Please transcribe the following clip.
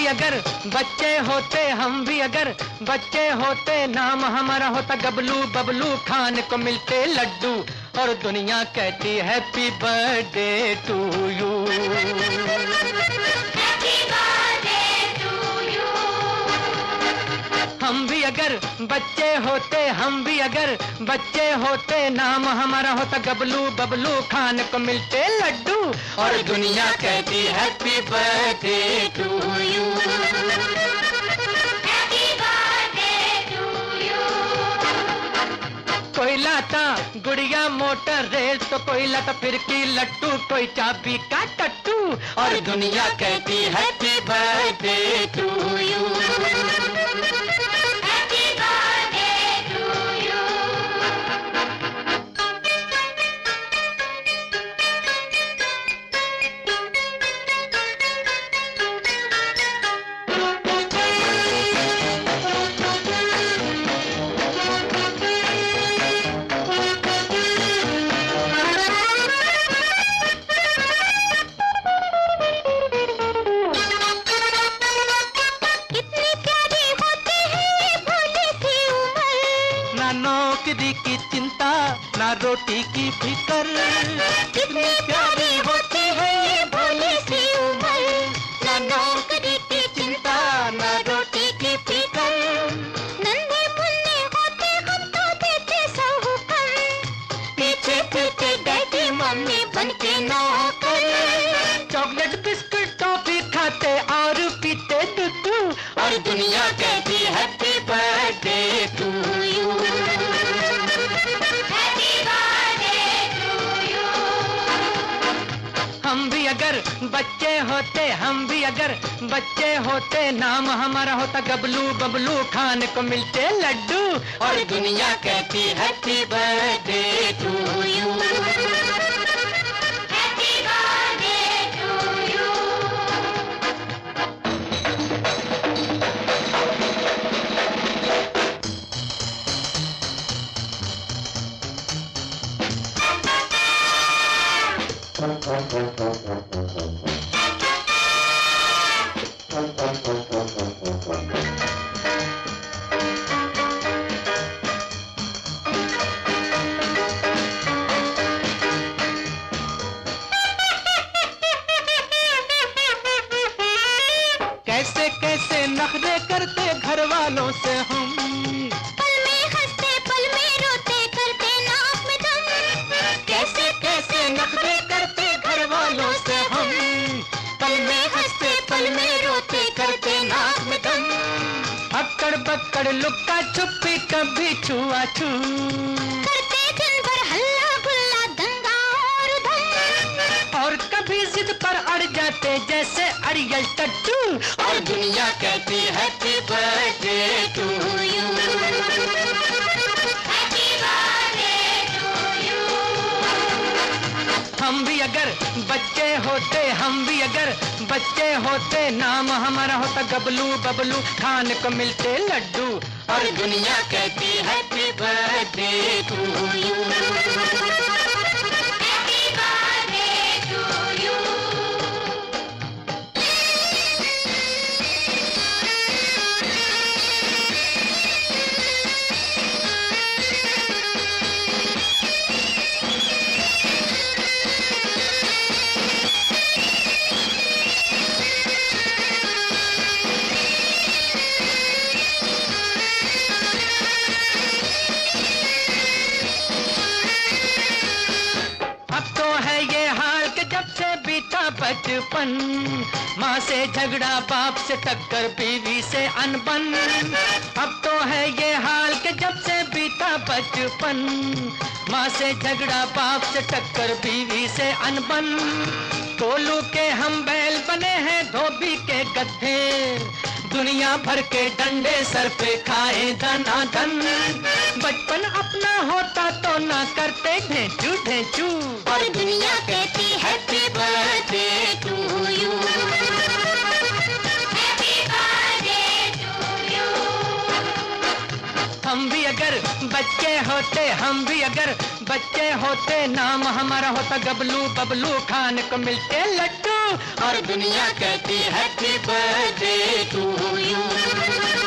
भी अगर बच्चे होते, हम भी अगर बच्चे होते, नाम हमारा होता गबलू बबलू, खाने को मिलते लड्डू और दुनिया कहती हैप्पी बर्थडे टू यू। हम भी अगर बच्चे होते, हम भी अगर बच्चे होते, नाम हमारा होता गबलू बबलू, खाने को मिलते लड्डू और दुनिया कहती हैप्पी बर्थडे टू यू। कोई लाता गुड़िया मोटर रेल तो कोई लाता फिरकी लट्टू, कोई चाबी का टट्टू और दुनिया कहती हैप्पी बर्थडे टू यू। नौकरी की चिंता ना रोटी की फिकर, कितनी प्यारी होती है ये भोली सी उम्र, ना नौकरी की चिंता ना रोटी की फिकर। नन्हे मुन्ने होते हम तो देते साहूकर, पीछे पीछे डैडी मम्मी बन के नौकर, चॉकलेट बिस्कुट टॉफी खाते और पीते दूध और दुनिया कहती हैप्पी बर्थडे टू यू। हम भी अगर बच्चे होते, हम भी अगर बच्चे होते, नाम हमारा होता गबलू बबलू, खाने को मिलते लड्डू और दुनिया कहती हैप्पी बर्थडे टू यू। कैसे कैसे नखरे करते घर वालों से हम, पल में हंसते पल में रोते, करते नाक में दम। कैसे कैसे नखरे करते घर वालों से हम, पल में हंसते पल में रोते, करते नाक में दम। अक्कड़ बक्कड़ लुक्का छुपी कभी छुआ छू, करते दिन भर हल्ला गुल्ला दंगा और धम, और कभी जिद पर अड़ जाते जैसे अड़ियल टट्टू और दुनिया कहती हैप्पी बर्थडे टू यू। हम भी अगर बच्चे होते, हम भी अगर बच्चे होते, नाम हमारा होता गबलू बबलू, खाने को मिलते लड्डू और दुनिया कहती हैप्पी बर्थडे टू यू। बचपन, माँ से झगड़ा बाप से टक्कर बीवी से अनबन, अब तो है ये हाल के जब से बीता बचपन, माँ से झगड़ा बाप से टक्कर बीवी से अनबन। कोलू के हम बैल बने हैं धोबी के गधे, दुनिया भर के डंडे सर पे खाए धनाधन। बचपन अपना होता तो ना करते ढेंचू ढेंचू और दुनिया कहती हैप्पी बर्थडे टू यू। हम भी अगर बच्चे होते हम भी अगर बच्चे होते, नाम हमारा होता गबलू बबलू, खान को मिलते लड्डू और दुनिया कहती हैप्पी बर्थडे टू यू।